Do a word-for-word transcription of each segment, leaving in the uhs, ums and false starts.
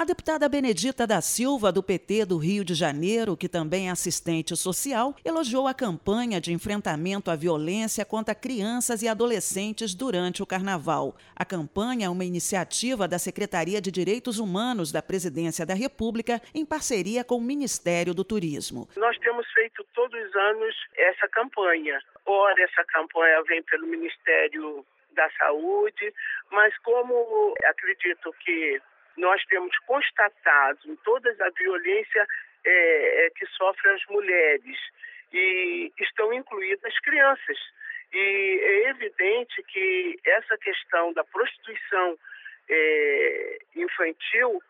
A deputada Benedita da Silva, do P T do Rio de Janeiro, que também é assistente social, elogiou a campanha de enfrentamento à violência contra crianças e adolescentes durante o Carnaval. A campanha é uma iniciativa da Secretaria de Direitos Humanos da Presidência da República, em parceria com o Ministério do Turismo. Nós temos feito todos os anos essa campanha. Ora, essa campanha vem pelo Ministério da Saúde, mas como acredito que nós temos constatado em toda a violência é, é, que sofrem as mulheres e estão incluídas as crianças. E é evidente que essa questão da prostituição é, infantil,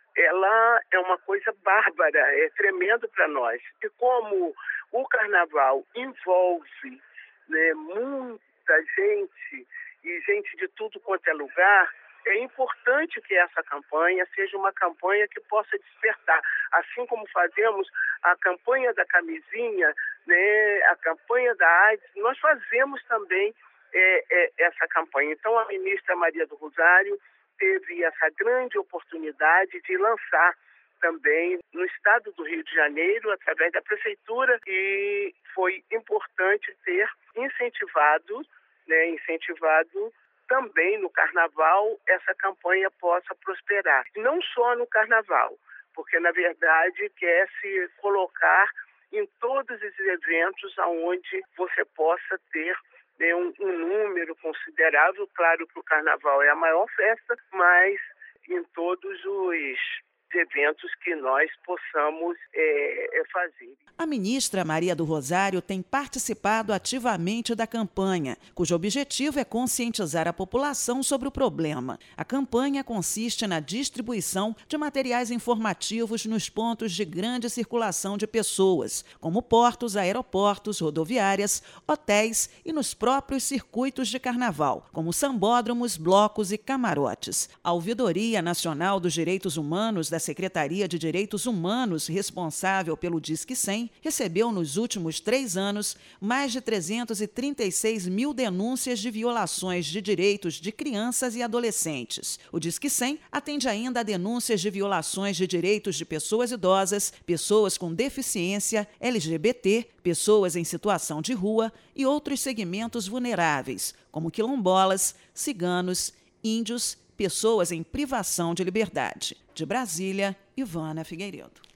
ela é uma coisa bárbara, é tremendo para nós. E como o Carnaval envolve, né, muita gente e gente de tudo quanto é lugar, é importante que essa campanha seja uma campanha que possa despertar. Assim como fazemos a campanha da camisinha, né, a campanha da AIDS, nós fazemos também é, é, essa campanha. Então, a ministra Maria do Rosário teve essa grande oportunidade de lançar também no estado do Rio de Janeiro, através da prefeitura, e foi importante ter incentivado, né, incentivado também no Carnaval essa campanha possa prosperar. Não só no Carnaval, porque na verdade quer se colocar em todos esses eventos onde você possa ter, né, um, um número considerável. Claro que o Carnaval é a maior festa, mas em todos os eventos que nós possamos é, fazer. A ministra Maria do Rosário tem participado ativamente da campanha, cujo objetivo é conscientizar a população sobre o problema. A campanha consiste na distribuição de materiais informativos nos pontos de grande circulação de pessoas, como portos, aeroportos, rodoviárias, hotéis e nos próprios circuitos de carnaval, como sambódromos, blocos e camarotes. A Ouvidoria Nacional dos Direitos Humanos da Secretaria de Direitos Humanos, responsável pelo Disque cem, recebeu nos últimos três anos mais de trezentos e trinta e seis mil denúncias de violações de direitos de crianças e adolescentes. O Disque cem atende ainda a denúncias de violações de direitos de pessoas idosas, pessoas com deficiência, L G B T, pessoas em situação de rua e outros segmentos vulneráveis, como quilombolas, ciganos, índios, pessoas em privação de liberdade. De Brasília, Ivana Figueiredo.